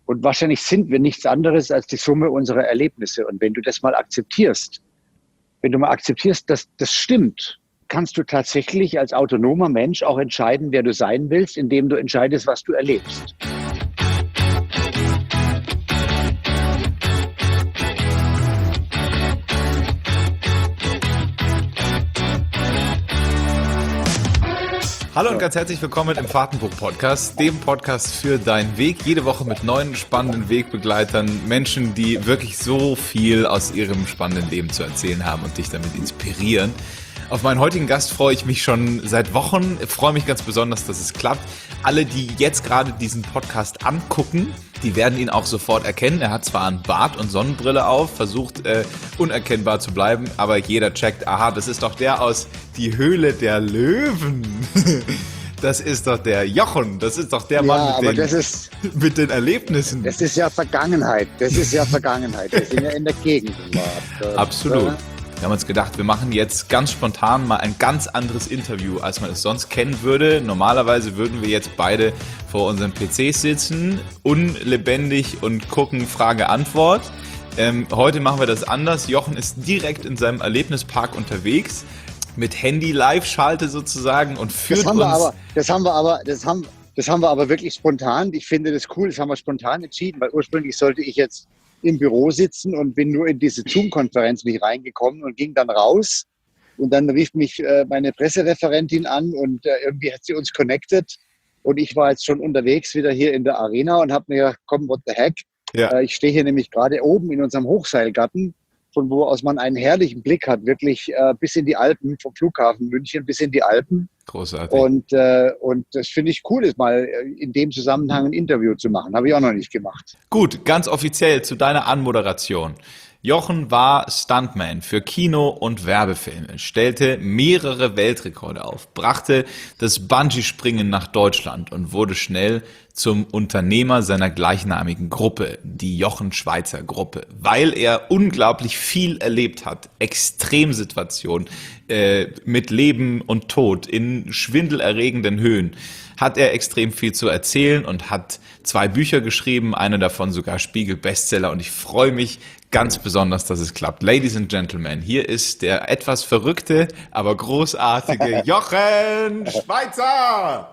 Und wahrscheinlich sind wir nichts anderes als die Summe unserer Erlebnisse. Und wenn du das mal akzeptierst, dass das stimmt, kannst du tatsächlich als autonomer Mensch auch entscheiden, wer du sein willst, indem du entscheidest, was du erlebst. Hallo und ganz herzlich willkommen im Fahrtenbuch-Podcast, dem Podcast für deinen Weg. Jede Woche mit neuen spannenden Wegbegleitern, Menschen, die wirklich so viel aus ihrem spannenden Leben zu erzählen haben und dich damit inspirieren. Auf meinen heutigen Gast freue ich mich schon seit Wochen, freue mich ganz besonders, dass es klappt. Alle, die jetzt gerade diesen Podcast angucken, die werden ihn auch sofort erkennen. Er hat zwar einen Bart und Sonnenbrille auf, versucht unerkennbar zu bleiben, aber jeder checkt, aha, das ist doch der aus Die Höhle der Löwen. Das ist doch der Jochen, das ist doch der Mann mit den Erlebnissen. Das ist ja Vergangenheit, Wir sind ja in der Gegend. Absolut. Wir haben uns gedacht, wir machen jetzt ganz spontan mal ein ganz anderes Interview, als man es sonst kennen würde. Normalerweise würden wir jetzt beide vor unseren PCs sitzen, unlebendig und gucken Frage-Antwort. Heute machen wir das anders. Jochen ist direkt in seinem Erlebnispark unterwegs, mit Handy-Live-Schalte sozusagen und führt uns... Das haben wir aber wirklich spontan. Ich finde das cool, das haben wir spontan entschieden, weil ursprünglich sollte ich jetzt im Büro sitzen und bin nur in diese Zoom-Konferenz nicht reingekommen und ging dann raus. Und dann rief mich meine Pressereferentin an und irgendwie hat sie uns connected. Und ich war jetzt schon unterwegs wieder hier in der Arena und habe mir gedacht, komm, what the heck? Ja. Ich stehe hier nämlich gerade oben in unserem Hochseilgarten, von wo aus man einen herrlichen Blick hat, wirklich bis in die Alpen, vom Flughafen München bis in die Alpen. Großartig. Und das finde ich cool, ist mal in dem Zusammenhang ein Interview zu machen. Habe ich auch noch nicht gemacht. Gut, ganz offiziell zu deiner Anmoderation. Jochen war Stuntman für Kino- und Werbefilme, stellte mehrere Weltrekorde auf, brachte das Bungee-Springen nach Deutschland und wurde schnell zum Unternehmer seiner gleichnamigen Gruppe, die Jochen-Schweizer Gruppe, weil er unglaublich viel erlebt hat, Extremsituationen mit Leben und Tod in schwindelerregenden Höhen, hat er extrem viel zu erzählen und hat 2 Bücher geschrieben, eine davon sogar Spiegel-Bestseller, und ich freue mich ganz besonders, dass es klappt. Ladies and Gentlemen, hier ist der etwas verrückte, aber großartige Jochen Schweizer!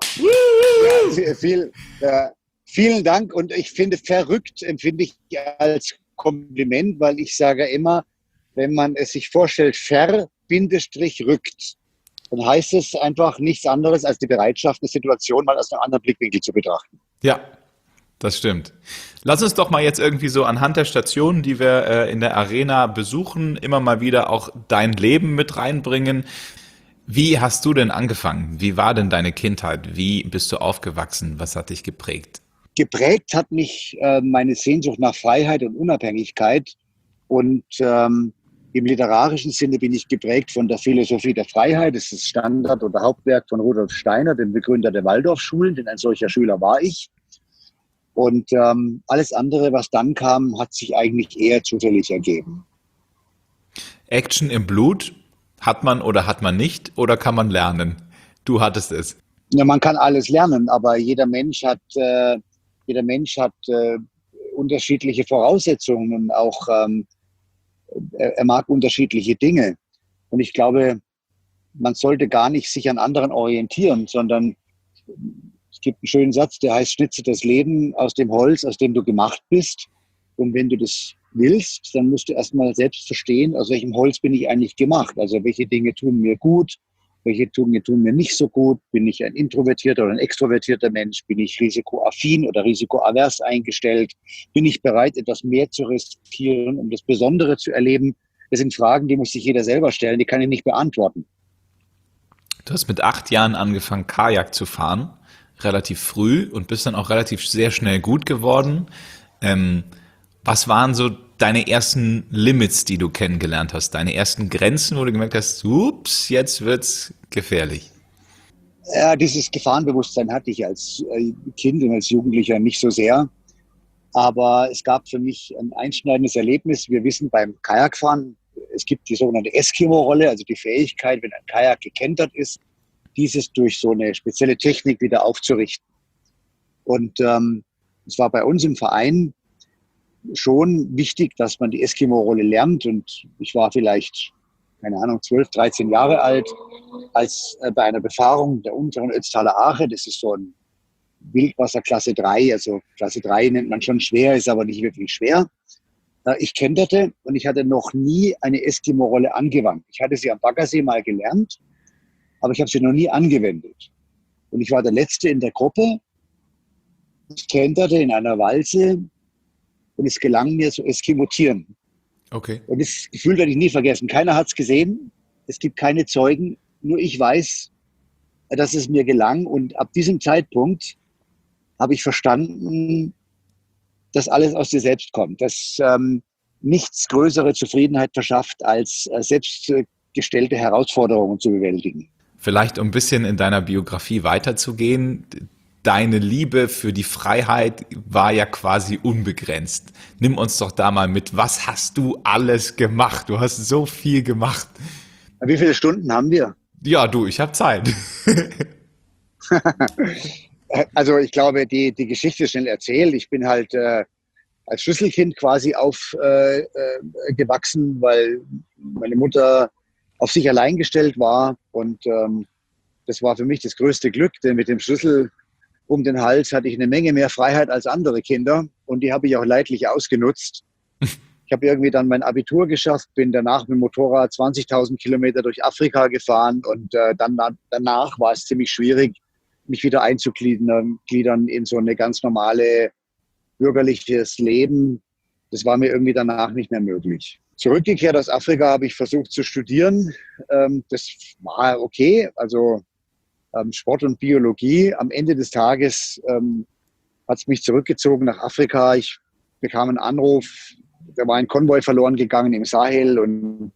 Vielen Dank, und ich finde, verrückt empfinde ich als Kompliment, weil ich sage immer, wenn man es sich vorstellt, rückt, dann heißt es einfach nichts anderes als die Bereitschaft, eine Situation mal aus einem anderen Blickwinkel zu betrachten. Ja, das stimmt. Lass uns doch mal jetzt irgendwie so anhand der Stationen, die wir in der Arena besuchen, immer mal wieder auch dein Leben mit reinbringen. Wie hast du denn angefangen? Wie war denn deine Kindheit? Wie bist du aufgewachsen? Was hat dich geprägt? Geprägt hat mich meine Sehnsucht nach Freiheit und Unabhängigkeit. Und im literarischen Sinne bin ich geprägt von der Philosophie der Freiheit. Das ist das Standard- oder Hauptwerk von Rudolf Steiner, dem Begründer der Waldorfschulen, denn ein solcher Schüler war ich. Und alles andere, was dann kam, hat sich eigentlich eher zufällig ergeben. Action im Blut, hat man oder hat man nicht, oder kann man lernen? Du hattest es. Ja, man kann alles lernen, aber jeder Mensch hat unterschiedliche Voraussetzungen. Auch er mag unterschiedliche Dinge. Und ich glaube, man sollte gar nicht sich an anderen orientieren, sondern es gibt einen schönen Satz, der heißt, schnitze das Leben aus dem Holz, aus dem du gemacht bist. Und wenn du das willst, dann musst du erstmal selbst verstehen, aus welchem Holz bin ich eigentlich gemacht. Also welche Dinge tun mir gut, welche Dinge tun mir nicht so gut. Bin ich ein introvertierter oder ein extrovertierter Mensch? Bin ich risikoaffin oder risikoavers eingestellt? Bin ich bereit, etwas mehr zu riskieren, um das Besondere zu erleben? Das sind Fragen, die muss sich jeder selber stellen, die kann ich nicht beantworten. Du hast mit 8 Jahren angefangen, Kajak zu fahren, relativ früh, und bist dann auch relativ sehr schnell gut geworden. Was waren so deine ersten Limits, die du kennengelernt hast? Deine ersten Grenzen, wo du gemerkt hast, ups, jetzt wird's gefährlich? Ja, dieses Gefahrenbewusstsein hatte ich als Kind und als Jugendlicher nicht so sehr. Aber es gab für mich ein einschneidendes Erlebnis. Wir wissen beim Kajakfahren, es gibt die sogenannte Eskimo-Rolle, also die Fähigkeit, wenn ein Kajak gekentert ist, dieses durch so eine spezielle Technik wieder aufzurichten. Und es war bei uns im Verein schon wichtig, dass man die Eskimo-Rolle lernt. Und ich war vielleicht, keine Ahnung, 12, 13 Jahre alt, als bei einer Befahrung der unteren Ötztaler Ache, das ist so ein Wildwasser Klasse 3, also Klasse 3 nennt man schon schwer, ist aber nicht wirklich schwer. Ich kenterte und ich hatte noch nie eine Eskimo-Rolle angewandt. Ich hatte sie am Baggersee mal gelernt, aber ich habe sie noch nie angewendet. Und ich war der Letzte in der Gruppe. Ich kenterte in einer Walze und es gelang mir zu eskimotieren. Okay. Und das Gefühl werde ich nie vergessen. Keiner hat es gesehen, es gibt keine Zeugen, nur ich weiß, dass es mir gelang. Und ab diesem Zeitpunkt habe ich verstanden, dass alles aus dir selbst kommt, dass nichts größere Zufriedenheit verschafft, als selbstgestellte Herausforderungen zu bewältigen. Vielleicht um ein bisschen in deiner Biografie weiterzugehen, deine Liebe für die Freiheit war ja quasi unbegrenzt. Nimm uns doch da mal mit, was hast du alles gemacht? Du hast so viel gemacht. Wie viele Stunden haben wir? Ja, du, ich habe Zeit. Also ich glaube, die Geschichte ist schnell erzählt. Ich bin halt als Schlüsselkind quasi aufgewachsen, weil meine Mutter auf sich allein gestellt war. Und das war für mich das größte Glück, denn mit dem Schlüssel um den Hals hatte ich eine Menge mehr Freiheit als andere Kinder. Und die habe ich auch leidlich ausgenutzt. Ich habe irgendwie dann mein Abitur geschafft, bin danach mit dem Motorrad 20.000 Kilometer durch Afrika gefahren. Und danach war es ziemlich schwierig, mich wieder einzugliedern in so eine ganz normale bürgerliches Leben. Das war mir irgendwie danach nicht mehr möglich. Zurückgekehrt aus Afrika habe ich versucht zu studieren. Das war okay, also Sport und Biologie. Am Ende des Tages hat es mich zurückgezogen nach Afrika. Ich bekam einen Anruf, da war ein Konvoi verloren gegangen im Sahel und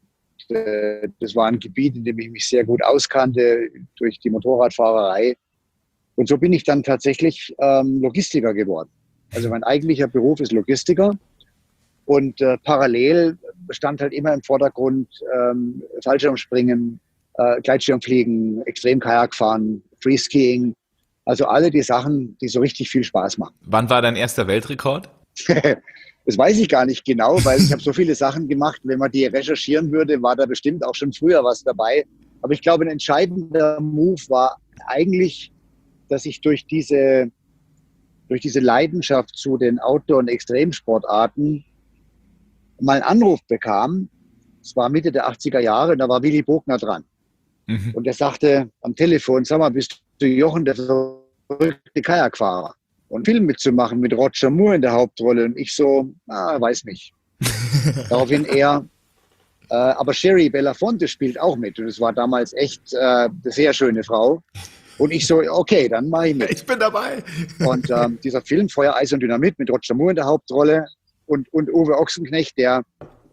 das war ein Gebiet, in dem ich mich sehr gut auskannte durch die Motorradfahrerei. Und so bin ich dann tatsächlich Logistiker geworden. Also mein eigentlicher Beruf ist Logistiker. Und parallel stand halt immer im Vordergrund Fallschirmspringen, Gleitschirmfliegen, Extremkajakfahren, Freeskiing. Also alle die Sachen, die so richtig viel Spaß machen. Wann war dein erster Weltrekord? Das weiß ich gar nicht genau, weil ich habe so viele Sachen gemacht. Wenn man die recherchieren würde, war da bestimmt auch schon früher was dabei. Aber ich glaube, ein entscheidender Move war eigentlich, dass ich durch diese Leidenschaft zu den Outdoor- und Extremsportarten mal einen Anruf bekam. Es war Mitte der 80er Jahre und da war Willy Bogner dran. Mhm. Und er sagte am Telefon, sag mal, bist du Jochen, der verrückte Kajakfahrer? Und einen Film mitzumachen mit Roger Moore in der Hauptrolle. Und ich so, weiß nicht. Daraufhin er, aber Sherry Belafonte spielt auch mit. Und es war damals echt eine sehr schöne Frau. Und ich so, okay, dann mache ich mit. Ich bin dabei. Und dieser Film, Feuer, Eis und Dynamit mit Roger Moore in der Hauptrolle und Uwe Ochsenknecht, da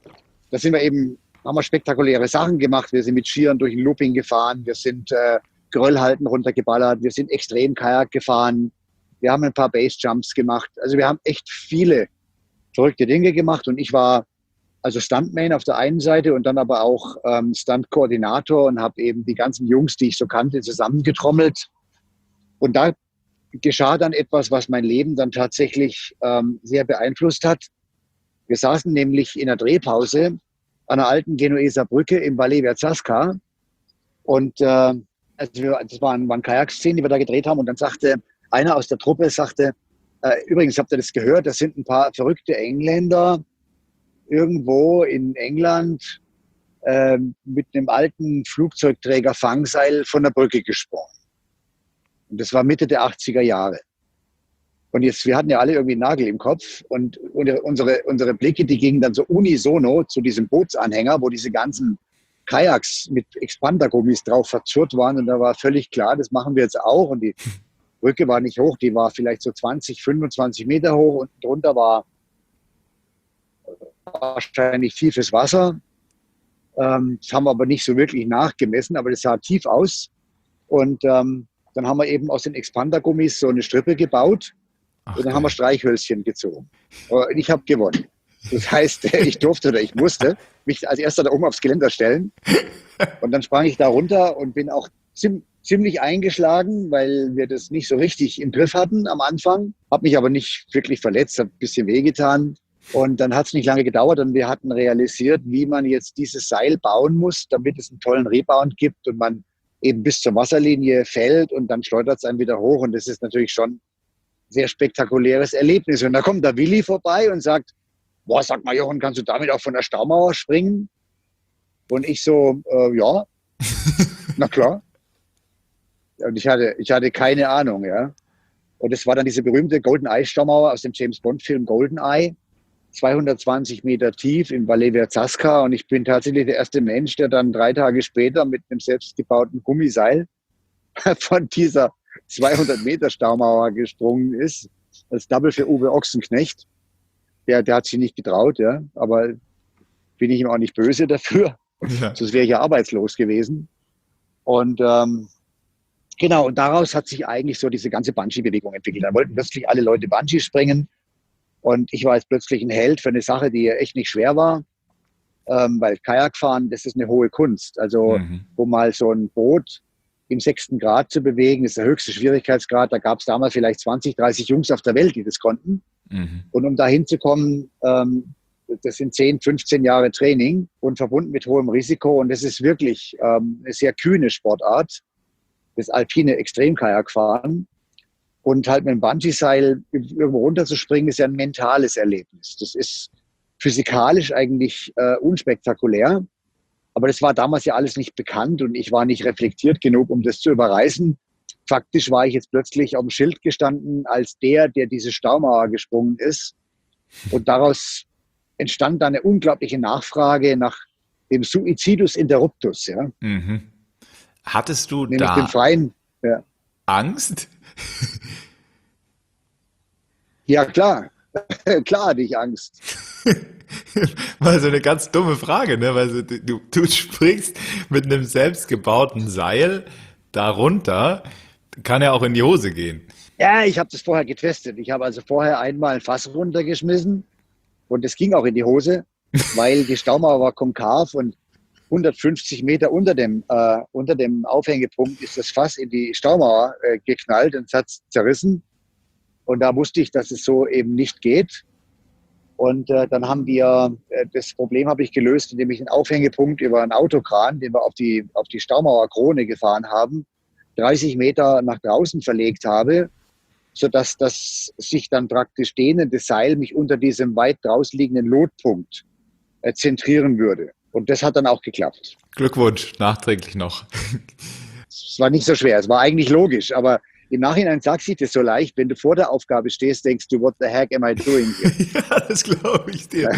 haben wir spektakuläre Sachen gemacht. Wir sind mit Skiern durch ein Looping gefahren, wir sind Geröllhalden runtergeballert, wir sind extrem Kajak gefahren, wir haben ein paar Basejumps gemacht. Also wir haben echt viele verrückte Dinge gemacht und ich war also Stuntman auf der einen Seite und dann aber auch Stuntkoordinator und habe eben die ganzen Jungs, die ich so kannte, zusammengetrommelt. Und da geschah dann etwas, was mein Leben dann tatsächlich sehr beeinflusst hat. Wir saßen nämlich in der Drehpause an einer alten Genueser Brücke im Valle Verzasca und das waren Kajakszenen, die wir da gedreht haben und dann sagte einer aus der Truppe, übrigens, habt ihr das gehört, das sind ein paar verrückte Engländer irgendwo in England mit einem alten Flugzeugträger Fangseil von der Brücke gesprungen. Und das war Mitte der 80er Jahre. Und jetzt, wir hatten ja alle irgendwie einen Nagel im Kopf und unsere Blicke, die gingen dann so unisono zu diesem Bootsanhänger, wo diese ganzen Kajaks mit Expandergummis drauf verzurrt waren. Und da war völlig klar, das machen wir jetzt auch. Und die Brücke war nicht hoch, die war vielleicht so 20, 25 Meter hoch und drunter war wahrscheinlich tiefes Wasser. Das haben wir aber nicht so wirklich nachgemessen, aber das sah tief aus. Und dann haben wir eben aus den Expandergummis so eine Strippe gebaut. Und dann haben wir Streichhölzchen gezogen. Und ich habe gewonnen. Das heißt, ich musste mich als erster da oben aufs Geländer stellen. Und dann sprang ich da runter und bin auch ziemlich eingeschlagen, weil wir das nicht so richtig im Griff hatten am Anfang. Habe mich aber nicht wirklich verletzt, habe ein bisschen wehgetan. Und dann hat es nicht lange gedauert und wir hatten realisiert, wie man jetzt dieses Seil bauen muss, damit es einen tollen Rebound gibt und man eben bis zur Wasserlinie fällt und dann schleudert es einen wieder hoch. Und das ist natürlich schon ein sehr spektakuläres Erlebnis. Und da kommt der Willi vorbei und sagt, boah, sag mal, Jochen, kannst du damit auch von der Staumauer springen? Und ich so, ja, na klar. Und ich hatte keine Ahnung, ja. Und es war dann diese berühmte Goldeneye-Staumauer aus dem James-Bond-Film Goldeneye, 220 Meter tief in Valle Verzasca. Und ich bin tatsächlich der erste Mensch, der dann 3 Tage später mit einem selbstgebauten Gummiseil von dieser 200 Meter Staumauer gesprungen ist. Als Double für Uwe Ochsenknecht. Der hat sich nicht getraut, ja. Aber bin ich ihm auch nicht böse dafür. Ja. Sonst wäre ich ja arbeitslos gewesen. Und genau, und daraus hat sich eigentlich so diese ganze Bungee-Bewegung entwickelt. Da wollten plötzlich alle Leute Bungee springen. Und ich war jetzt plötzlich ein Held für eine Sache, die echt nicht schwer war. Weil Kajakfahren, das ist eine hohe Kunst. Also, wo mal so ein Boot im 6. Grad zu bewegen, ist der höchste Schwierigkeitsgrad. Da gab es damals vielleicht 20, 30 Jungs auf der Welt, die das konnten. Und um da hinzukommen, das sind 10, 15 Jahre Training und verbunden mit hohem Risiko. Und das ist wirklich eine sehr kühne Sportart, das alpine Extremkajakfahren. Und halt mit dem Bungee-Seil irgendwo runterzuspringen, ist ja ein mentales Erlebnis. Das ist physikalisch eigentlich unspektakulär. Aber das war damals ja alles nicht bekannt und ich war nicht reflektiert genug, um das zu überreißen. Faktisch war ich jetzt plötzlich auf dem Schild gestanden als der diese Staumauer gesprungen ist. Und daraus entstand dann eine unglaubliche Nachfrage nach dem Suicidus interruptus. Ja. Hattest du nämlich da den freien, ja. Angst? Ja, klar. Klar hatte ich Angst. War so eine ganz dumme Frage, ne? Weil du springst mit einem selbstgebauten Seil darunter, kann ja auch in die Hose gehen. Ja, ich habe das vorher getestet. Ich habe also vorher einmal ein Fass runtergeschmissen und es ging auch in die Hose, weil die Staumauer war konkav und 150 Meter unter dem Aufhängepunkt ist das Fass in die Staumauer geknallt und es hat zerrissen. Und da wusste ich, dass es so eben nicht geht. Und dann haben wir, das Problem habe ich gelöst, indem ich einen Aufhängepunkt über einen Autokran, den wir auf die Staumauerkrone gefahren haben, 30 Meter nach draußen verlegt habe, sodass das sich dann praktisch dehnende Seil mich unter diesem weit draußen liegenden Lotpunkt zentrieren würde. Und das hat dann auch geklappt. Glückwunsch, nachträglich noch. Es war nicht so schwer, es war eigentlich logisch, aber im Nachhinein sagt sich das so leicht, wenn du vor der Aufgabe stehst, denkst du, what the heck am I doing here? Ja, das glaube ich dir.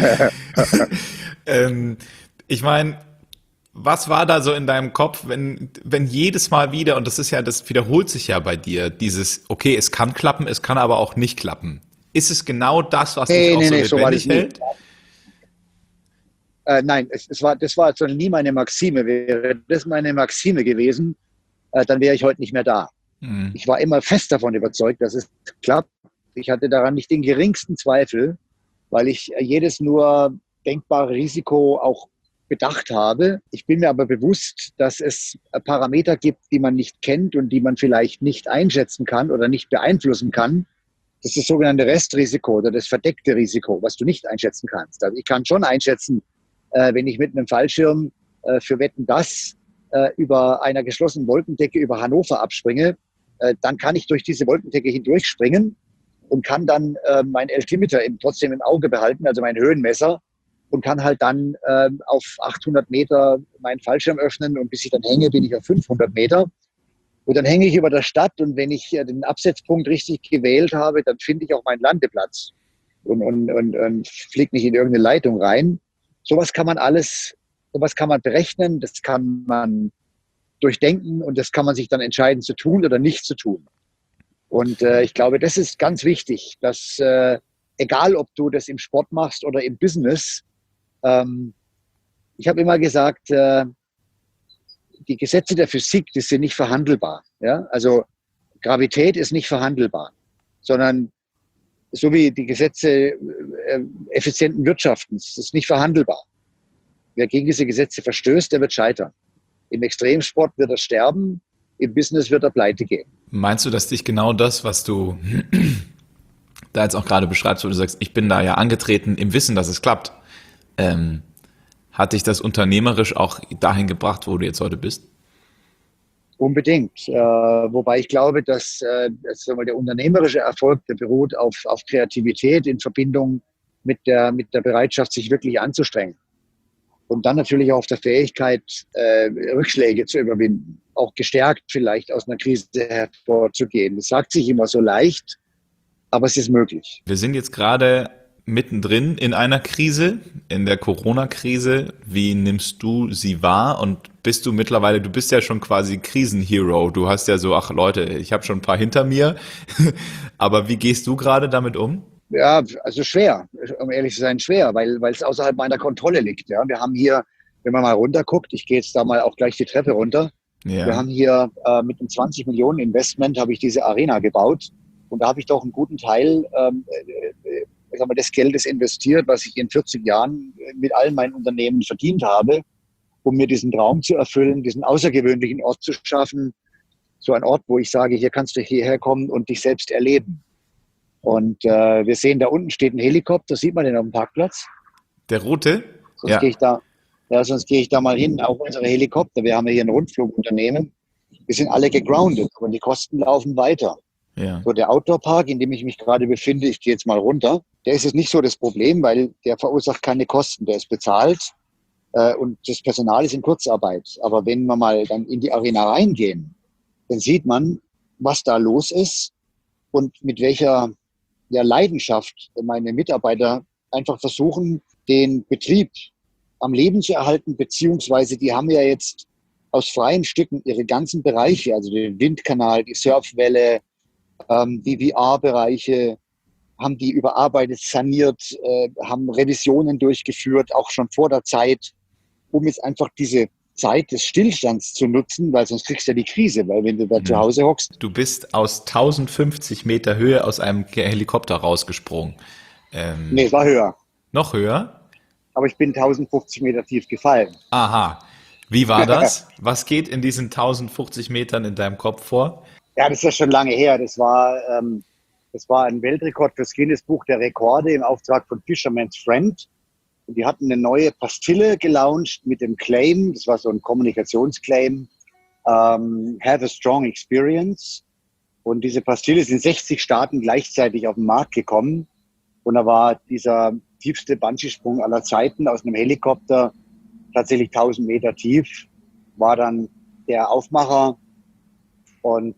Ich meine, was war da so in deinem Kopf, wenn jedes Mal wieder, und das wiederholt sich ja bei dir, dieses, okay, es kann klappen, es kann aber auch nicht klappen. Ist es genau das, was dich auch so lebendig hält? Nein, das war so nie meine Maxime. Wäre das meine Maxime gewesen, dann wäre ich heute nicht mehr da. Ich war immer fest davon überzeugt, dass es klappt. Ich hatte daran nicht den geringsten Zweifel, weil ich jedes nur denkbare Risiko auch bedacht habe. Ich bin mir aber bewusst, dass es Parameter gibt, die man nicht kennt und die man vielleicht nicht einschätzen kann oder nicht beeinflussen kann. Das ist das sogenannte Restrisiko oder das verdeckte Risiko, was du nicht einschätzen kannst. Also ich kann schon einschätzen, wenn ich mit einem Fallschirm für Wetten, dass über einer geschlossenen Wolkendecke über Hannover abspringe, dann kann ich durch diese Wolkendecke hindurchspringen und kann dann mein Altimeter trotzdem im Auge behalten, also mein Höhenmesser, und kann halt dann auf 800 Meter meinen Fallschirm öffnen und bis ich dann hänge, bin ich auf 500 Meter. Und dann hänge ich über der Stadt und wenn ich den Absetzpunkt richtig gewählt habe, dann finde ich auch meinen Landeplatz und fliege nicht in irgendeine Leitung rein. Sowas kann man berechnen, das kann man durchdenken und das kann man sich dann entscheiden zu tun oder nicht zu tun. Und ich glaube, das ist ganz wichtig, dass egal, ob du das im Sport machst oder im Business, ich habe immer gesagt, die Gesetze der Physik, die sind nicht verhandelbar. Ja? Also Gravität ist nicht verhandelbar, sondern so wie die Gesetze effizienten Wirtschaftens, das ist nicht verhandelbar. Wer gegen diese Gesetze verstößt, der wird scheitern. Im Extremsport wird er sterben, im Business wird er pleite gehen. Meinst du, dass dich genau das, was du da jetzt auch gerade beschreibst, wo du sagst, ich bin da ja angetreten im Wissen, dass es klappt, hat dich das unternehmerisch auch dahin gebracht, wo du jetzt heute bist? Unbedingt. Wobei ich glaube, dass der unternehmerische Erfolg, der beruht auf Kreativität in Verbindung mit der Bereitschaft, sich wirklich anzustrengen. Und dann natürlich auch auf der Fähigkeit, Rückschläge zu überwinden. Auch gestärkt vielleicht aus einer Krise hervorzugehen. Das sagt sich immer so leicht, aber es ist möglich. Wir sind jetzt gerade mittendrin in einer Krise, in der Corona-Krise. Wie nimmst du sie wahr? Und bist du mittlerweile, du bist ja schon quasi Krisenhero. Du hast ja so, ach Leute, ich habe schon ein paar hinter mir. Aber wie gehst du gerade damit um? Ja, also schwer, um ehrlich zu sein, schwer, weil es außerhalb meiner Kontrolle liegt. Ja. Wir haben hier, wenn man mal runterguckt, ich gehe jetzt da mal auch gleich die Treppe runter. Ja. Wir haben hier mit einem 20 Millionen Investment habe ich diese Arena gebaut. Und da habe ich doch einen guten Teil des Geldes investiert, was ich in 40 Jahren mit allen meinen Unternehmen verdient habe, um mir diesen Traum zu erfüllen, diesen außergewöhnlichen Ort zu schaffen. So ein Ort, wo ich sage, hier kannst du hierher kommen und dich selbst erleben. Und wir sehen, da unten steht ein Helikopter, sieht man den auf dem Parkplatz? Der rote? Sonst gehe ich da mal hin, auch unsere Helikopter. Wir haben ja hier ein Rundflugunternehmen. Wir sind alle gegroundet und die Kosten laufen weiter. Ja. So, der Outdoor-Park, in dem ich mich gerade befinde, ich gehe jetzt mal runter, der ist jetzt nicht so das Problem, weil der verursacht keine Kosten, der ist bezahlt und das Personal ist in Kurzarbeit. Aber wenn wir mal dann in die Arena reingehen, dann sieht man, was da los ist und mit welcher Leidenschaft meine Mitarbeiter einfach versuchen, den Betrieb am Leben zu erhalten, beziehungsweise die haben ja jetzt aus freien Stücken ihre ganzen Bereiche, also den Windkanal, die Surfwelle, die VR-Bereiche, haben die überarbeitet, saniert, haben Revisionen durchgeführt, auch schon vor der Zeit, um jetzt einfach diese Zeit des Stillstands zu nutzen, weil sonst kriegst du ja die Krise, weil wenn du da zu Hause hockst. Du bist aus 1050 Meter Höhe aus einem Helikopter rausgesprungen. Nee, es war höher. Noch höher? Aber ich bin 1050 Meter tief gefallen. Aha. Wie war das? Was geht in diesen 1050 Metern in deinem Kopf vor? Ja, das ist ja schon lange her. Das war ein Weltrekord fürs Guinness-Buch der Rekorde im Auftrag von Fisherman's Friend. Und die hatten eine neue Pastille gelauncht mit dem Claim, das war so ein Kommunikationsclaim, have a strong experience. Und diese Pastille ist in 60 Staaten gleichzeitig auf den Markt gekommen. Und da war dieser tiefste Bungee-Sprung aller Zeiten aus einem Helikopter, tatsächlich 1000 Meter tief, war dann der Aufmacher. Und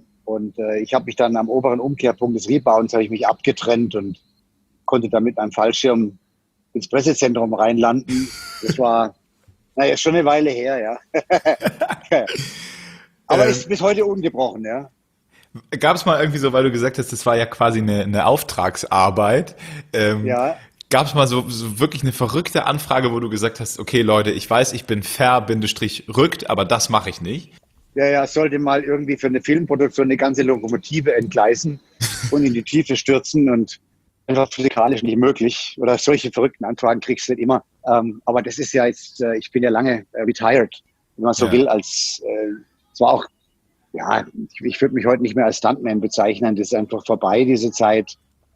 ich habe mich dann am oberen Umkehrpunkt des Rebounds habe ich mich abgetrennt und konnte dann mit einem Fallschirm ins Pressezentrum reinlanden. Das war, schon eine Weile her, ja. Aber ist bis heute ungebrochen, ja. Gab es mal irgendwie so, weil du gesagt hast, das war ja quasi eine Auftragsarbeit. Ja. Gab es mal so wirklich eine verrückte Anfrage, wo du gesagt hast, okay Leute, ich weiß, ich bin rückt, aber das mache ich nicht? Ja, sollte mal irgendwie für eine Filmproduktion eine ganze Lokomotive entgleisen und in die Tiefe stürzen und einfach physikalisch nicht möglich. Oder solche verrückten Anfragen kriegst du nicht immer. Aber das ist ja jetzt, ich bin ja lange retired, wenn man so will, es war auch, ich würde mich heute nicht mehr als Stuntman bezeichnen, das ist einfach vorbei, diese Zeit.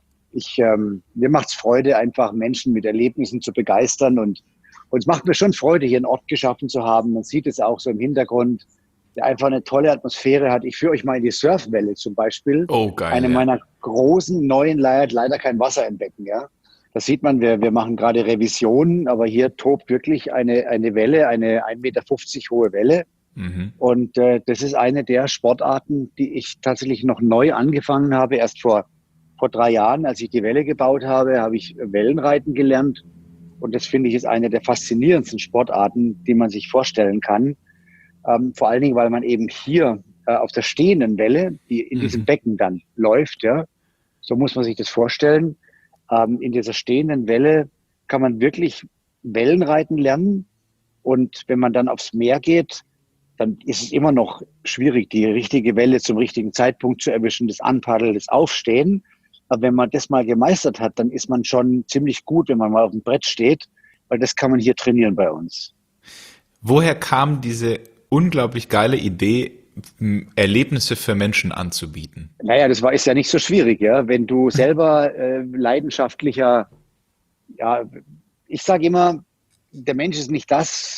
Mir macht's Freude, einfach Menschen mit Erlebnissen zu begeistern und es macht mir schon Freude, hier einen Ort geschaffen zu haben. Man sieht es auch so im Hintergrund, der einfach eine tolle Atmosphäre hat. Ich führe euch mal in die Surfwelle zum Beispiel. Oh, geil. Eine meiner großen neuen leider kein Wasser im Becken, ja. Das sieht man, wir machen gerade Revisionen, aber hier tobt wirklich eine Welle, eine 1,50 Meter hohe Welle. Mhm. Und das ist eine der Sportarten, die ich tatsächlich noch neu angefangen habe. Erst vor 3 Jahren, als ich die Welle gebaut habe, habe ich Wellenreiten gelernt. Und das finde ich ist eine der faszinierendsten Sportarten, die man sich vorstellen kann. Vor allen Dingen, weil man eben hier auf der stehenden Welle, die in diesem Becken dann läuft, ja, so muss man sich das vorstellen. In dieser stehenden Welle kann man wirklich Wellenreiten lernen. Und wenn man dann aufs Meer geht, dann ist es immer noch schwierig, die richtige Welle zum richtigen Zeitpunkt zu erwischen, das Anpaddeln, das Aufstehen. Aber wenn man das mal gemeistert hat, dann ist man schon ziemlich gut, wenn man mal auf dem Brett steht, weil das kann man hier trainieren bei uns. Woher kam diese unglaublich geile Idee, Erlebnisse für Menschen anzubieten? Naja, ist ja nicht so schwierig, ja. Wenn du selber leidenschaftlicher, ja, ich sage immer, der Mensch ist nicht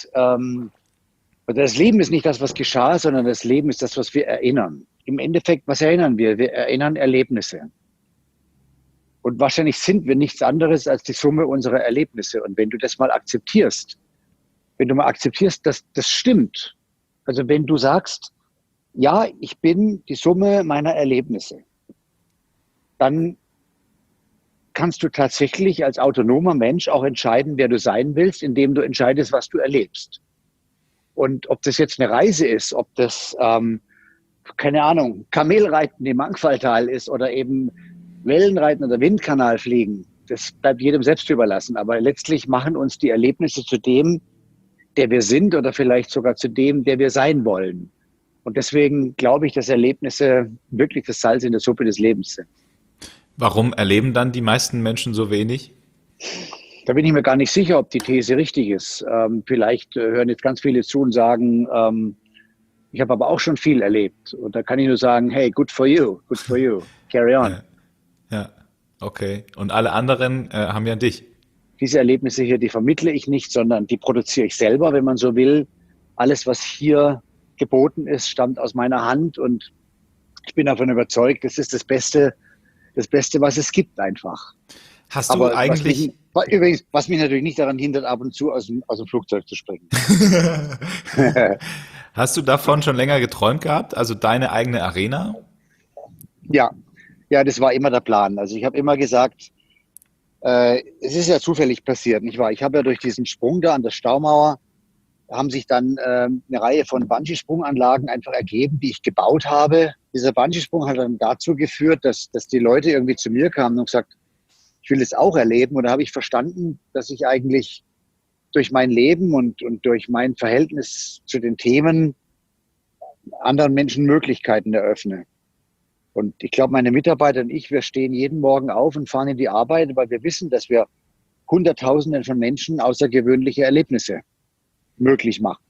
oder das Leben ist nicht das, was geschah, sondern das Leben ist das, was wir erinnern. Im Endeffekt, was erinnern wir? Wir erinnern Erlebnisse. Und wahrscheinlich sind wir nichts anderes als die Summe unserer Erlebnisse. Und wenn du das mal akzeptierst, dass das stimmt, also wenn du sagst, ja, ich bin die Summe meiner Erlebnisse, dann kannst du tatsächlich als autonomer Mensch auch entscheiden, wer du sein willst, indem du entscheidest, was du erlebst. Und ob das jetzt eine Reise ist, ob das, keine Ahnung, Kamelreiten im Mangfalltal ist oder eben Wellenreiten oder Windkanal fliegen, das bleibt jedem selbst überlassen. Aber letztlich machen uns die Erlebnisse zu dem, der wir sind oder vielleicht sogar zu dem, der wir sein wollen. Und deswegen glaube ich, dass Erlebnisse wirklich das Salz in der Suppe des Lebens sind. Warum erleben dann die meisten Menschen so wenig? Da bin ich mir gar nicht sicher, ob die These richtig ist. Vielleicht hören jetzt ganz viele zu und sagen, ich habe aber auch schon viel erlebt. Und da kann ich nur sagen, hey, good for you, carry on. Ja, okay. Und alle anderen haben ja dich. Diese Erlebnisse hier, die vermittle ich nicht, sondern die produziere ich selber, wenn man so will. Alles, was hier geboten ist, stammt aus meiner Hand und ich bin davon überzeugt, das ist das Beste, was es gibt einfach. Hast du Aber eigentlich... was mich natürlich nicht daran hindert, ab und zu aus dem Flugzeug zu springen. Hast du davon schon länger geträumt gehabt? Also deine eigene Arena? Ja, das war immer der Plan. Also ich habe immer gesagt, es ist ja zufällig passiert, nicht wahr? Ich habe ja durch diesen Sprung da an der Staumauer, haben sich dann eine Reihe von Bungee-Sprunganlagen einfach ergeben, die ich gebaut habe. Dieser Bungee-Sprung hat dann dazu geführt, dass die Leute irgendwie zu mir kamen und gesagt, ich will es auch erleben. Und da habe ich verstanden, dass ich eigentlich durch mein Leben und durch mein Verhältnis zu den Themen anderen Menschen Möglichkeiten eröffne. Und ich glaube, meine Mitarbeiter und ich, wir stehen jeden Morgen auf und fahren in die Arbeit, weil wir wissen, dass wir Hunderttausenden von Menschen außergewöhnliche Erlebnisse möglich machen.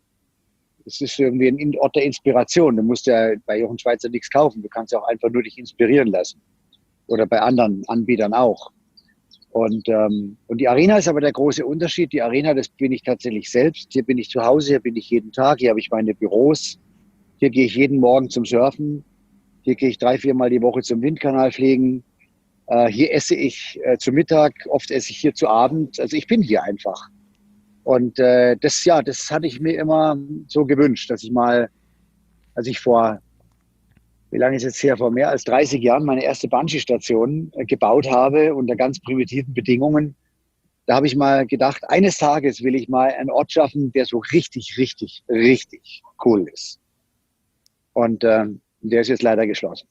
Es ist irgendwie ein Ort der Inspiration. Du musst ja bei Jochen Schweizer nichts kaufen. Du kannst ja auch einfach nur dich inspirieren lassen. Oder bei anderen Anbietern auch. Und die Arena ist aber der große Unterschied. Die Arena, das bin ich tatsächlich selbst. Hier bin ich zu Hause, hier bin ich jeden Tag, hier habe ich meine Büros. Hier gehe ich jeden Morgen zum Surfen. Hier gehe ich 3-4 Mal die Woche zum Windkanal fliegen. Hier esse ich zu Mittag, oft esse ich hier zu Abend. Also ich bin hier einfach. Und das hatte ich mir immer so gewünscht, dass ich mal, als ich wie lange ist jetzt her, vor mehr als 30 Jahren meine erste Bungee-Station gebaut habe unter ganz primitiven Bedingungen. Da habe ich mal gedacht, eines Tages will ich mal einen Ort schaffen, der so richtig, richtig, richtig cool ist. Und der ist jetzt leider geschlossen.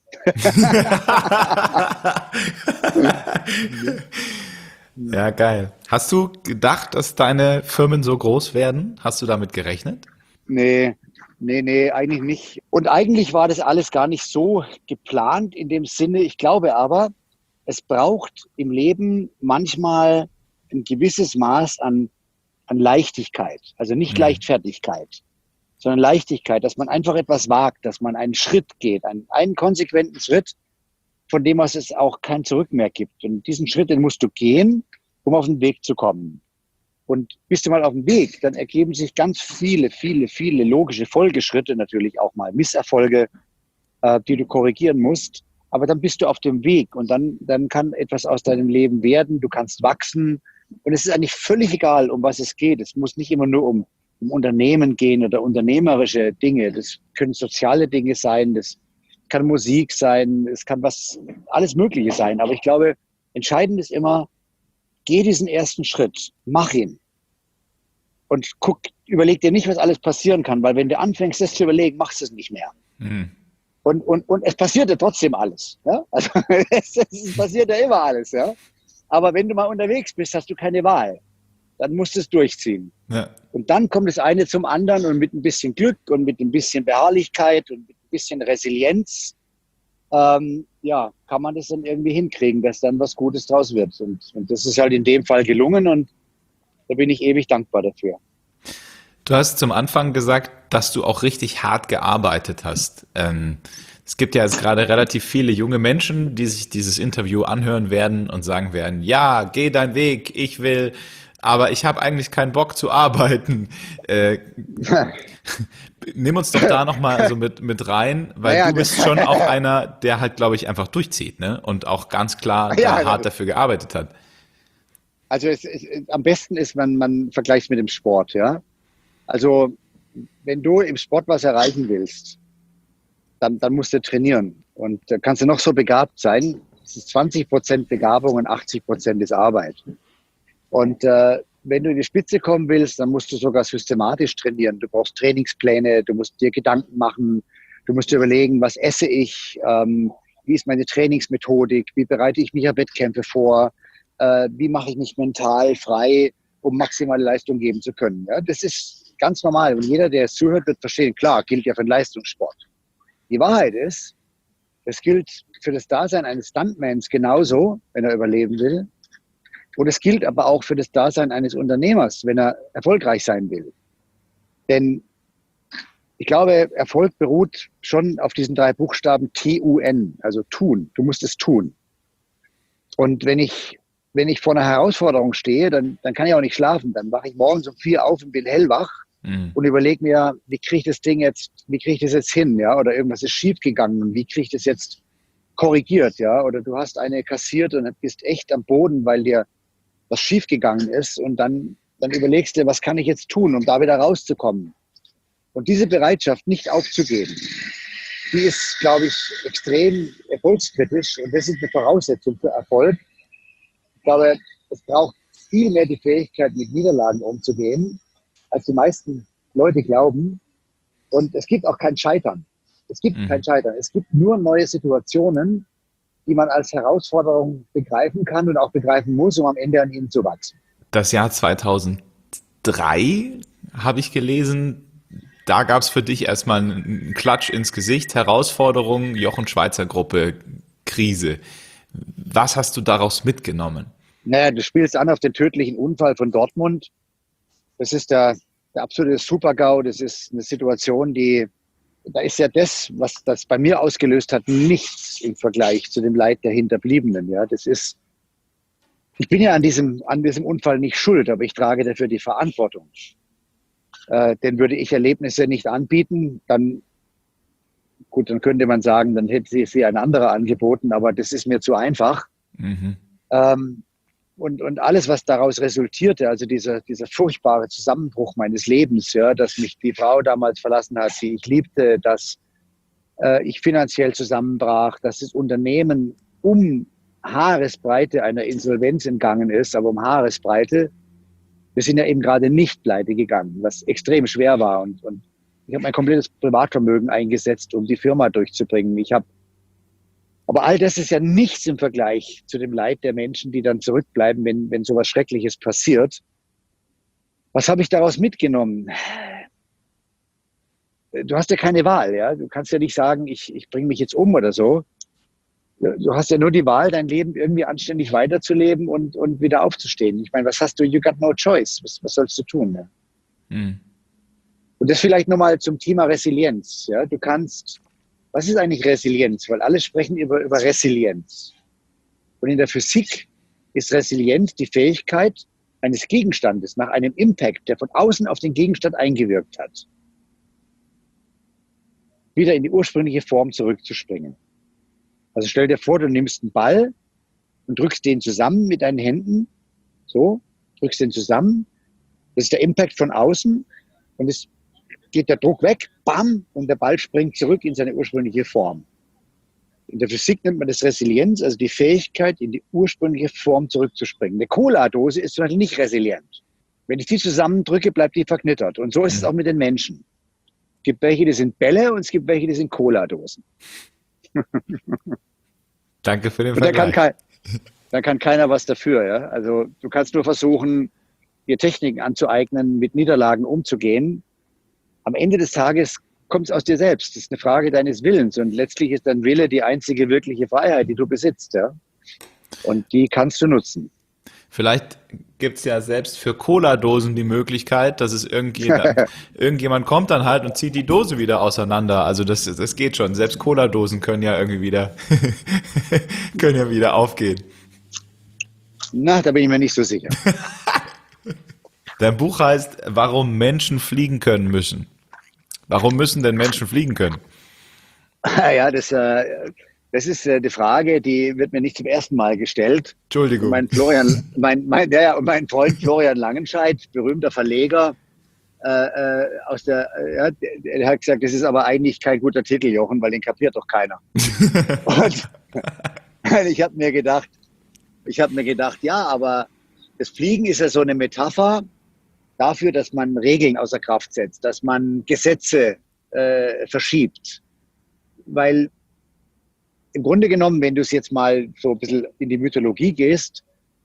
Ja, geil. Hast du gedacht, dass deine Firmen so groß werden? Hast du damit gerechnet? Nee, eigentlich nicht. Und eigentlich war das alles gar nicht so geplant in dem Sinne. Ich glaube aber, es braucht im Leben manchmal ein gewisses Maß an Leichtigkeit. Also nicht Leichtfertigkeit, sondern Leichtigkeit, dass man einfach etwas wagt, dass man einen Schritt geht, einen konsequenten Schritt, von dem aus es auch kein Zurück mehr gibt. Und diesen Schritt, den musst du gehen, um auf den Weg zu kommen. Und bist du mal auf dem Weg, dann ergeben sich ganz viele logische Folgeschritte, natürlich auch mal Misserfolge, die du korrigieren musst. Aber dann bist du auf dem Weg und dann kann etwas aus deinem Leben werden. Du kannst wachsen. Und es ist eigentlich völlig egal, um was es geht. Es muss nicht immer nur um Unternehmen gehen oder unternehmerische Dinge. Das können soziale Dinge sein, das kann Musik sein, es kann alles Mögliche sein. Aber ich glaube, entscheidend ist immer, geh diesen ersten Schritt, mach ihn. Und überleg dir nicht, was alles passieren kann, weil wenn du anfängst, das zu überlegen, machst du es nicht mehr. Mhm. Und es passiert ja trotzdem alles. Ja? Also es passiert ja immer alles. Ja? Aber wenn du mal unterwegs bist, hast du keine Wahl. Dann musst du es durchziehen. Ja. Und dann kommt das eine zum anderen und mit ein bisschen Glück und mit ein bisschen Beharrlichkeit und mit ein bisschen Resilienz, kann man das dann irgendwie hinkriegen, dass dann was Gutes draus wird. Und das ist halt in dem Fall gelungen und da bin ich ewig dankbar dafür. Du hast zum Anfang gesagt, dass du auch richtig hart gearbeitet hast. Es gibt ja jetzt gerade relativ viele junge Menschen, die sich dieses Interview anhören werden und sagen werden, ja, geh deinen Weg, ich will, aber ich habe eigentlich keinen Bock zu arbeiten. Nimm uns doch da nochmal so mit rein, weil Naja, du bist schon auch einer, der halt, glaube ich, einfach durchzieht, ne? Und auch ganz klar da ja, hart dafür gearbeitet hat. also am besten ist, man vergleicht es mit dem Sport, ja. Also wenn du im Sport was erreichen willst, dann musst du trainieren. Und da kannst du noch so begabt sein. Es ist 20% Begabung und 80% ist Arbeit. Und wenn du in die Spitze kommen willst, dann musst du sogar systematisch trainieren. Du brauchst Trainingspläne, du musst dir Gedanken machen, du musst dir überlegen, was esse ich, wie ist meine Trainingsmethodik, wie bereite ich mich auf Wettkämpfe vor, wie mache ich mich mental frei, um maximale Leistung geben zu können. Ja, das ist ganz normal. Und jeder, der es zuhört, wird verstehen, klar, gilt ja für den Leistungssport. Die Wahrheit ist, es gilt für das Dasein eines Stuntmans genauso, wenn er überleben will. Und es gilt aber auch für das Dasein eines Unternehmers, wenn er erfolgreich sein will. Denn ich glaube, Erfolg beruht schon auf diesen 3 Buchstaben TUN, also tun. Du musst es tun. Und wenn ich vor einer Herausforderung stehe, dann kann ich auch nicht schlafen. Dann wache ich morgens um 4 auf und bin hellwach und überlege mir, wie kriege ich das jetzt hin, ja? Oder irgendwas ist schief gegangen und wie kriege ich das jetzt korrigiert, ja? Oder du hast eine kassiert und bist echt am Boden, weil dir was schief gegangen ist und dann überlegst du, was kann ich jetzt tun, um da wieder rauszukommen? Und diese Bereitschaft, nicht aufzugeben, die ist, glaube ich, extrem erfolgskritisch und das ist eine Voraussetzung für Erfolg. Ich glaube, es braucht viel mehr die Fähigkeit, mit Niederlagen umzugehen, als die meisten Leute glauben. Und es gibt auch kein Scheitern. Es gibt kein Scheitern. Es gibt nur neue Situationen, die man als Herausforderung begreifen kann und auch begreifen muss, um am Ende an ihnen zu wachsen. Das Jahr 2003 habe ich gelesen, da gab es für dich erstmal einen Klatsch ins Gesicht, Herausforderung, Jochen Schweizer Gruppe, Krise. Was hast du daraus mitgenommen? Naja, du spielst an auf den tödlichen Unfall von Dortmund. Das ist der absolute Super-GAU. Das ist eine Situation, da ist ja das, was das bei mir ausgelöst hat, nichts im Vergleich zu dem Leid der Hinterbliebenen. Ja, ich bin ja an diesem Unfall nicht schuld, aber ich trage dafür die Verantwortung. Denn würde ich Erlebnisse nicht anbieten, dann könnte man sagen, dann hätte sie ein anderer angeboten, aber das ist mir zu einfach. Und alles, was daraus resultierte, also dieser furchtbare Zusammenbruch meines Lebens, ja, dass mich die Frau damals verlassen hat, die ich liebte, dass ich finanziell zusammenbrach, dass das Unternehmen um Haaresbreite einer Insolvenz entgangen ist, aber um Haaresbreite. Wir sind ja eben gerade nicht pleite gegangen, was extrem schwer war. Und ich habe mein komplettes Privatvermögen eingesetzt, um die Firma durchzubringen. Aber all das ist ja nichts im Vergleich zu dem Leid der Menschen, die dann zurückbleiben, wenn sowas Schreckliches passiert. Was habe ich daraus mitgenommen? Du hast ja keine Wahl, ja. Du kannst ja nicht sagen, ich bringe mich jetzt um oder so. Du hast ja nur die Wahl, dein Leben irgendwie anständig weiterzuleben und wieder aufzustehen. Ich meine, was hast du? You got no choice. Was sollst du tun? Ne? Und das vielleicht nochmal zum Thema Resilienz. Ja? Was ist eigentlich Resilienz? Weil alle sprechen über Resilienz. Und in der Physik ist Resilienz die Fähigkeit eines Gegenstandes nach einem Impact, der von außen auf den Gegenstand eingewirkt hat, wieder in die ursprüngliche Form zurückzuspringen. Also stell dir vor, du nimmst einen Ball und drückst den zusammen mit deinen Händen. So, drückst den zusammen. Das ist der Impact von außen und es geht der Druck weg, bam, und der Ball springt zurück in seine ursprüngliche Form. In der Physik nennt man das Resilienz, also die Fähigkeit, in die ursprüngliche Form zurückzuspringen. Eine Cola-Dose ist zum Beispiel nicht resilient. Wenn ich die zusammendrücke, bleibt die verknittert. Und so ist es auch mit den Menschen. Es gibt welche, die sind Bälle und es gibt welche, die sind Cola-Dosen. Danke für den Vergleich. Da kann keiner was dafür. Ja? Also du kannst nur versuchen, dir Techniken anzueignen, mit Niederlagen umzugehen. Am Ende des Tages kommt es aus dir selbst. Das ist eine Frage deines Willens. Und letztlich ist dein Wille die einzige wirkliche Freiheit, die du besitzt. Ja? Und die kannst du nutzen. Vielleicht gibt's ja selbst für Cola-Dosen die Möglichkeit, dass es irgendjemand kommt dann halt und zieht die Dose wieder auseinander. Also das geht schon. Selbst Cola-Dosen können ja irgendwie wieder, können ja wieder aufgehen. Na, da bin ich mir nicht so sicher. Dein Buch heißt, warum Menschen fliegen können müssen. Warum müssen denn Menschen fliegen können? Ja, das ist die Frage, die wird mir nicht zum ersten Mal gestellt. Und Entschuldigung. mein Freund Florian Langenscheidt, berühmter Verleger, der hat gesagt, das ist aber eigentlich kein guter Titel, Jochen, weil den kapiert doch keiner. Und ich habe mir gedacht, ja, aber das Fliegen ist ja so eine Metapher dafür, dass man Regeln außer Kraft setzt, dass man Gesetze verschiebt. Weil im Grunde genommen, wenn du es jetzt mal so ein bisschen in die Mythologie gehst,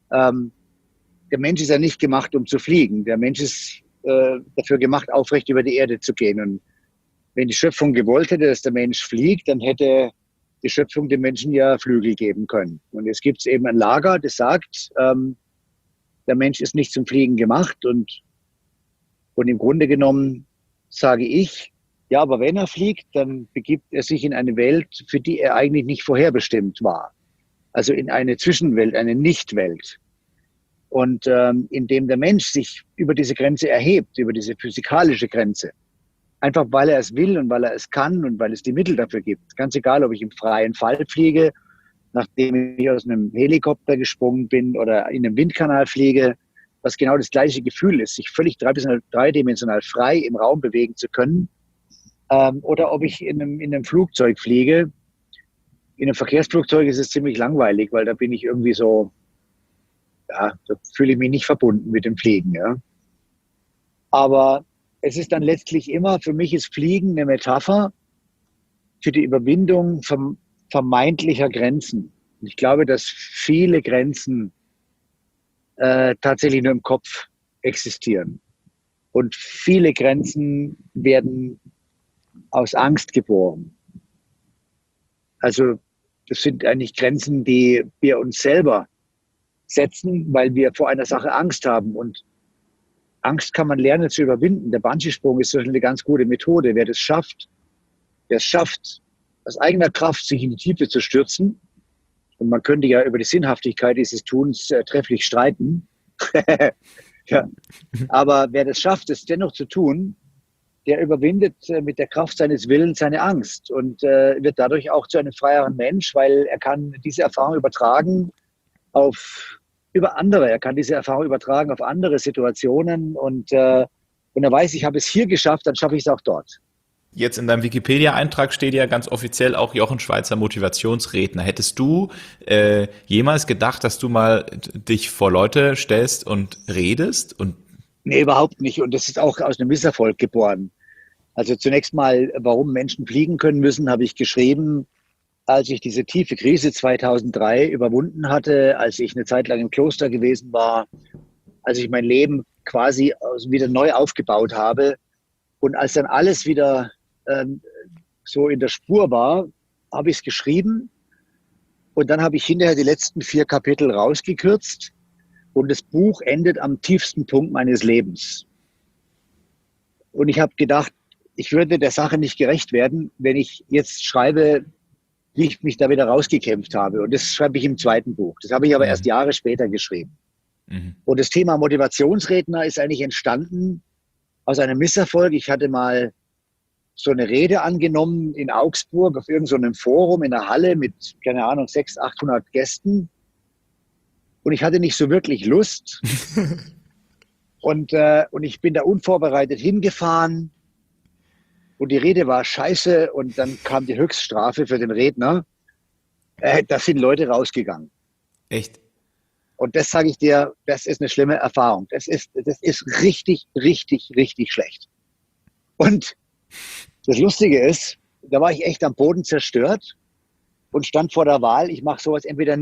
der Mensch ist ja nicht gemacht, um zu fliegen. Der Mensch ist dafür gemacht, aufrecht über die Erde zu gehen. Und wenn die Schöpfung gewollt hätte, dass der Mensch fliegt, dann hätte die Schöpfung dem Menschen ja Flügel geben können. Und jetzt gibt es eben ein Lager, das sagt, der Mensch ist nicht zum Fliegen gemacht. Und im Grunde genommen sage ich, ja, aber wenn er fliegt, dann begibt er sich in eine Welt, für die er eigentlich nicht vorherbestimmt war. Also in eine Zwischenwelt, eine Nichtwelt. Und indem der Mensch sich über diese Grenze erhebt, über diese physikalische Grenze, einfach weil er es will und weil er es kann und weil es die Mittel dafür gibt. Ganz egal, ob ich im freien Fall fliege, nachdem ich aus einem Helikopter gesprungen bin oder in einem Windkanal fliege, was genau das gleiche Gefühl ist, sich völlig dreidimensional frei im Raum bewegen zu können. Oder ob ich in einem Flugzeug fliege. In einem Verkehrsflugzeug ist es ziemlich langweilig, weil da bin ich irgendwie so, ja, da fühle ich mich nicht verbunden mit dem Fliegen. Ja. Aber es ist dann letztlich immer, für mich ist Fliegen eine Metapher für die Überwindung vermeintlicher Grenzen. Und ich glaube, dass viele Grenzen tatsächlich nur im Kopf existieren. Und viele Grenzen werden aus Angst geboren. Also das sind eigentlich Grenzen, die wir uns selber setzen, weil wir vor einer Sache Angst haben. Und Angst kann man lernen zu überwinden. Der Bungee-Sprung ist eine ganz gute Methode. Wer es schafft, aus eigener Kraft sich in die Tiefe zu stürzen, und man könnte ja über die Sinnhaftigkeit dieses Tuns trefflich streiten, ja. Aber wer das schafft, es dennoch zu tun, der überwindet mit der Kraft seines Willens seine Angst und wird dadurch auch zu einem freieren Mensch, weil er kann diese Erfahrung übertragen über andere. Er kann diese Erfahrung übertragen auf andere Situationen und er weiß, ich habe es hier geschafft, dann schaffe ich es auch dort. Jetzt in deinem Wikipedia-Eintrag steht ja ganz offiziell auch Jochen Schweizer Motivationsredner. Hättest du jemals gedacht, dass du mal dich vor Leute stellst und redest? Nee, überhaupt nicht. Und das ist auch aus einem Misserfolg geboren. Also zunächst mal, warum Menschen fliegen können müssen, habe ich geschrieben, als ich diese tiefe Krise 2003 überwunden hatte, als ich eine Zeit lang im Kloster gewesen war, als ich mein Leben quasi wieder neu aufgebaut habe und als dann alles wieder so in der Spur war, habe ich es geschrieben und dann habe ich hinterher die letzten 4 Kapitel rausgekürzt und das Buch endet am tiefsten Punkt meines Lebens. Und ich habe gedacht, ich würde der Sache nicht gerecht werden, wenn ich jetzt schreibe, wie ich mich da wieder rausgekämpft habe. Und das schreibe ich im 2. Buch. Das habe ich aber erst Jahre später geschrieben. Mhm. Und das Thema Motivationsredner ist eigentlich entstanden aus einem Misserfolg. Ich hatte mal so eine Rede angenommen in Augsburg auf irgendeinem Forum in der Halle mit, keine Ahnung, 600, 800 Gästen. Und ich hatte nicht so wirklich Lust. und ich bin da unvorbereitet hingefahren. Und die Rede war scheiße. Und dann kam die Höchststrafe für den Redner. Da sind Leute rausgegangen. Echt? Und das sage ich dir, das ist eine schlimme Erfahrung. Das ist richtig, richtig, richtig schlecht. Und das Lustige ist, da war ich echt am Boden zerstört und stand vor der Wahl, ich mache sowas entweder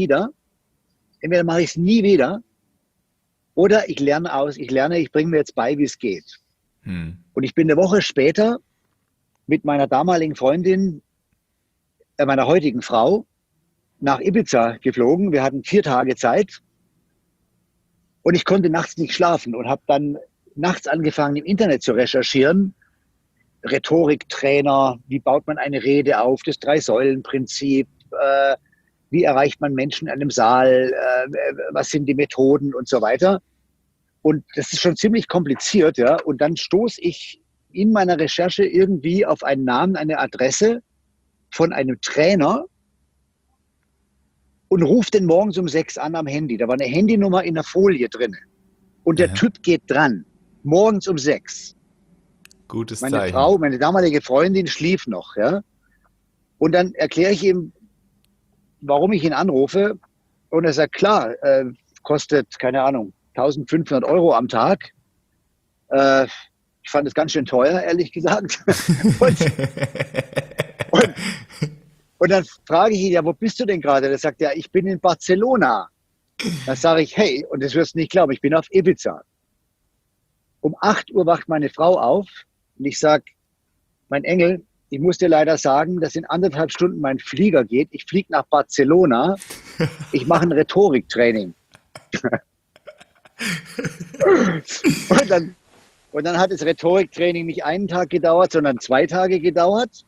mache ich es nie wieder oder ich lerne, ich bringe mir jetzt bei, wie es geht. Und ich bin eine Woche später mit meiner damaligen Freundin, meiner heutigen Frau, nach Ibiza geflogen. Wir hatten 4 Tage Zeit Und ich konnte nachts nicht schlafen und habe dann nachts angefangen, im Internet zu recherchieren. Rhetoriktrainer, wie baut man eine Rede auf, das Drei-Säulen-Prinzip, wie erreicht man Menschen in einem Saal, was sind die Methoden und so weiter. Und das ist schon ziemlich kompliziert, ja. Und dann stoße ich in meiner Recherche irgendwie auf einen Namen, eine Adresse von einem Trainer und rufe den morgens um 6 an am Handy. Da war eine Handynummer in der Folie drin. Und der Typ geht dran, morgens um 6. Gutes Meine Zeichen. Frau, meine damalige Freundin schlief noch, ja. Und dann erkläre ich ihm, warum ich ihn anrufe. Und er sagt, klar, kostet, keine Ahnung, 1.500 Euro am Tag. Ich fand es ganz schön teuer, ehrlich gesagt. und dann frage ich ihn, ja, wo bist du denn gerade? Der sagt, ja, ich bin in Barcelona. Dann sage ich, hey, und das wirst du nicht glauben, ich bin auf Ibiza. Um 8 Uhr wacht meine Frau auf und ich sage, mein Engel, ich muss dir leider sagen, dass in 1,5 Stunden mein Flieger geht. Ich fliege nach Barcelona. Ich mache ein Rhetoriktraining. Und dann hat das Rhetoriktraining nicht einen Tag gedauert, sondern 2 Tage gedauert.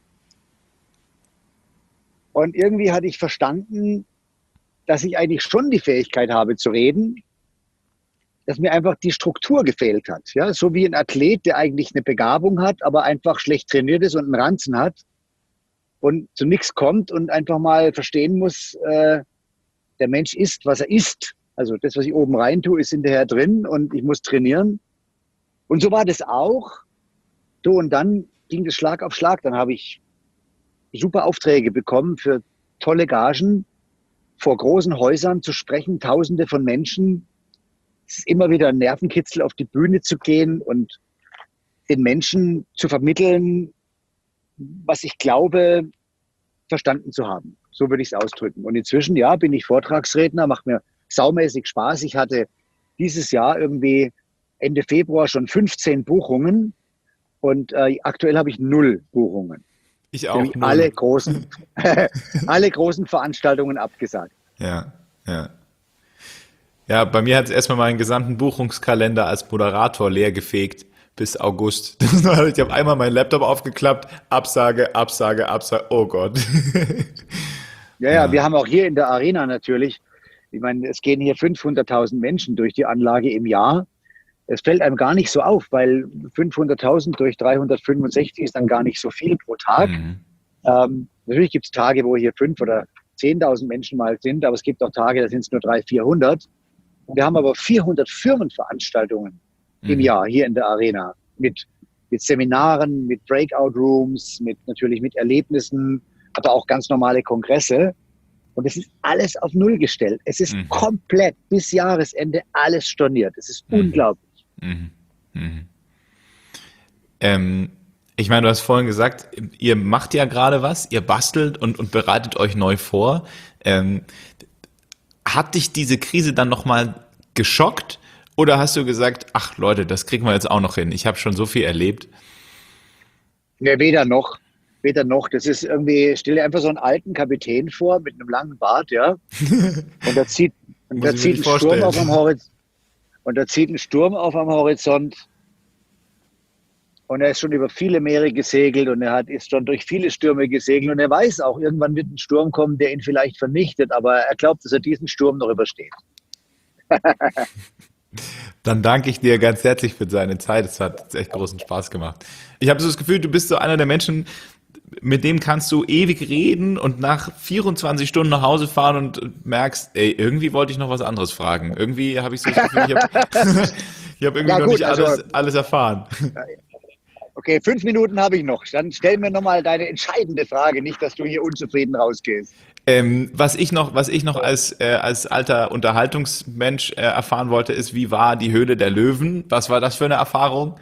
Und irgendwie hatte ich verstanden, dass ich eigentlich schon die Fähigkeit habe zu reden, dass mir einfach die Struktur gefehlt hat. Ja, so wie ein Athlet, der eigentlich eine Begabung hat, aber einfach schlecht trainiert ist und einen Ranzen hat und zu nichts kommt und einfach mal verstehen muss, der Mensch isst, was er isst. Also das, was ich oben rein tue, ist hinterher drin und ich muss trainieren. Und so war das auch. So, und dann ging das Schlag auf Schlag. Dann habe ich super Aufträge bekommen für tolle Gagen, vor großen Häusern zu sprechen, Tausende von Menschen. Es ist immer wieder ein Nervenkitzel, auf die Bühne zu gehen und den Menschen zu vermitteln, was ich glaube, verstanden zu haben. So würde ich es ausdrücken. Und inzwischen, ja, bin ich Vortragsredner, macht mir saumäßig Spaß. Ich hatte dieses Jahr irgendwie Ende Februar schon 15 Buchungen und aktuell habe ich 0 Buchungen. Ich auch. Alle großen, alle großen Veranstaltungen abgesagt. Ja, ja. Ja, bei mir hat es erstmal meinen gesamten Buchungskalender als Moderator leergefegt bis August. Ich habe einmal meinen Laptop aufgeklappt, Absage, Absage, Absage, oh Gott. Ja, wir haben auch hier in der Arena natürlich, ich meine, es gehen hier 500.000 Menschen durch die Anlage im Jahr. Es fällt einem gar nicht so auf, weil 500.000 durch 365 ist dann gar nicht so viel pro Tag. Natürlich gibt es Tage, wo hier 5.000 oder 10.000 Menschen mal sind, aber es gibt auch Tage, da sind es nur 300, 400. Wir haben aber 400 Firmenveranstaltungen im Jahr hier in der Arena mit Seminaren, mit Breakout-Rooms, natürlich mit Erlebnissen, aber auch ganz normale Kongresse. Und es ist alles auf Null gestellt. Es ist komplett bis Jahresende alles storniert. Es ist unglaublich. Ich meine, du hast vorhin gesagt, ihr macht ja gerade was, ihr bastelt und bereitet euch neu vor. Hat dich diese Krise dann nochmal geschockt oder hast du gesagt, ach Leute, das kriegen wir jetzt auch noch hin, ich habe schon so viel erlebt? Ne, weder noch. Weder noch. Das ist irgendwie, stell dir einfach so einen alten Kapitän vor mit einem langen Bart, ja. Und da zieht ein Sturm auf am Horizont. Und da zieht ein Sturm auf am Horizont. Und er ist schon über viele Meere gesegelt und ist schon durch viele Stürme gesegelt. Und er weiß auch, irgendwann wird ein Sturm kommen, der ihn vielleicht vernichtet. Aber er glaubt, dass er diesen Sturm noch übersteht. Dann danke ich dir ganz herzlich für deine Zeit. Es hat echt großen Spaß gemacht. Ich habe so das Gefühl, du bist so einer der Menschen, mit dem kannst du ewig reden und nach 24 Stunden nach Hause fahren und merkst, ey, irgendwie wollte ich noch was anderes fragen. Irgendwie habe ich so das Gefühl, ich habe irgendwie noch nicht alles erfahren. Okay, 5 Minuten habe ich noch. Dann stell mir nochmal deine entscheidende Frage, nicht, dass du hier unzufrieden rausgehst. Was ich noch als alter Unterhaltungsmensch erfahren wollte, ist, wie war die Höhle der Löwen? Was war das für eine Erfahrung?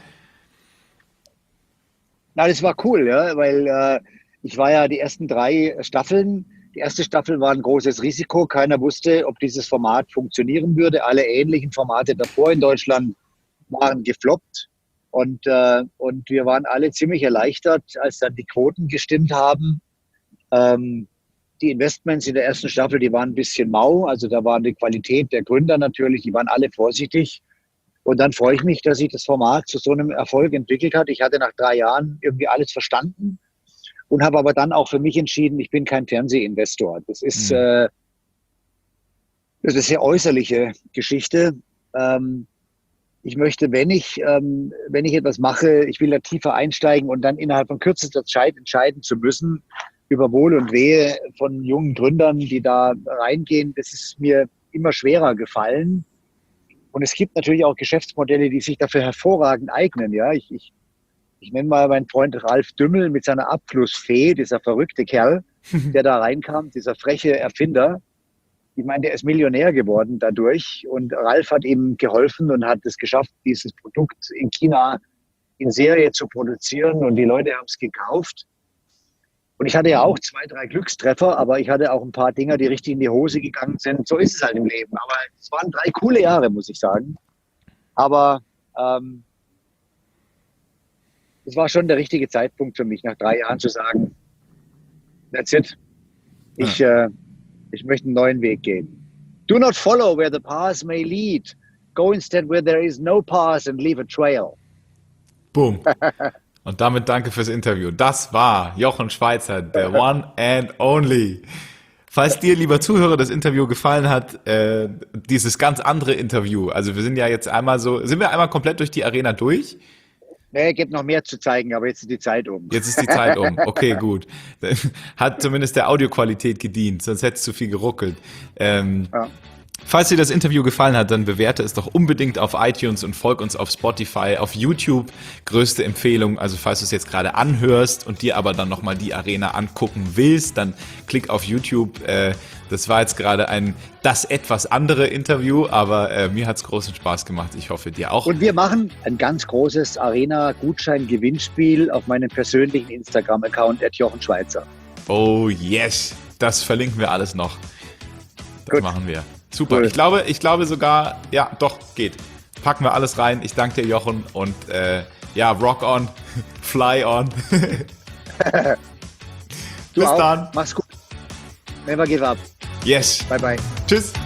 Na, das war cool, ja, weil ich war ja die ersten 3 Staffeln. Die erste Staffel war ein großes Risiko. Keiner wusste, ob dieses Format funktionieren würde. Alle ähnlichen Formate davor in Deutschland waren gefloppt. Und wir waren alle ziemlich erleichtert, als dann die Quoten gestimmt haben. die Investments in der ersten Staffel, die waren ein bisschen mau. Also da war die Qualität der Gründer natürlich, die waren alle vorsichtig. Und dann freue ich mich, dass sich das Format zu so einem Erfolg entwickelt hat. Ich hatte nach 3 Jahren irgendwie alles verstanden und habe aber dann auch für mich entschieden, ich bin kein Fernsehinvestor. Das ist eine sehr äußerliche Geschichte. Ich möchte, wenn ich etwas mache, ich will da tiefer einsteigen und dann innerhalb von kürzester Zeit entscheiden zu müssen über Wohl und Wehe von jungen Gründern, die da reingehen. Das ist mir immer schwerer gefallen. Und es gibt natürlich auch Geschäftsmodelle, die sich dafür hervorragend eignen. Ja, ich nenne mal meinen Freund Ralf Dümmel mit seiner Abflussfee, dieser verrückte Kerl, der da reinkam, dieser freche Erfinder. Ich meine, der ist Millionär geworden dadurch und Ralf hat ihm geholfen und hat es geschafft, dieses Produkt in China in Serie zu produzieren und die Leute haben es gekauft. Und ich hatte ja auch 2, 3 Glückstreffer, aber ich hatte auch ein paar Dinger, die richtig in die Hose gegangen sind. So ist es halt im Leben. Aber es waren 3 coole Jahre, muss ich sagen. Aber es war schon der richtige Zeitpunkt für mich, nach 3 Jahren zu sagen, that's it. Ich möchte einen neuen Weg gehen. Do not follow where the path may lead. Go instead where there is no path and leave a trail. Boom. Und damit danke fürs Interview. Das war Jochen Schweizer, der One and Only. Falls dir, lieber Zuhörer, das Interview gefallen hat, dieses ganz andere Interview, also wir sind ja jetzt sind wir einmal komplett durch die Arena durch? Nee, gibt noch mehr zu zeigen, aber jetzt ist die Zeit um. Jetzt ist die Zeit um. Okay, gut. Hat zumindest der Audioqualität gedient, sonst hätte es zu viel geruckelt. Ja. Falls dir das Interview gefallen hat, dann bewerte es doch unbedingt auf iTunes und folg uns auf Spotify, auf YouTube. Größte Empfehlung, also falls du es jetzt gerade anhörst und dir aber dann nochmal die Arena angucken willst, dann klick auf YouTube. Das war jetzt gerade das etwas andere Interview, aber mir hat es großen Spaß gemacht. Ich hoffe, dir auch. Und wir machen ein ganz großes Arena-Gutschein-Gewinnspiel auf meinem persönlichen Instagram-Account @JochenSchweizer. Oh yes, das verlinken wir alles noch. Das machen wir. Super, cool. Ich glaube sogar, ja doch, geht. Packen wir alles rein. Ich danke dir, Jochen, und rock on, fly on. Bis dann. Mach's gut. Never give up. Yes. Bye bye. Tschüss.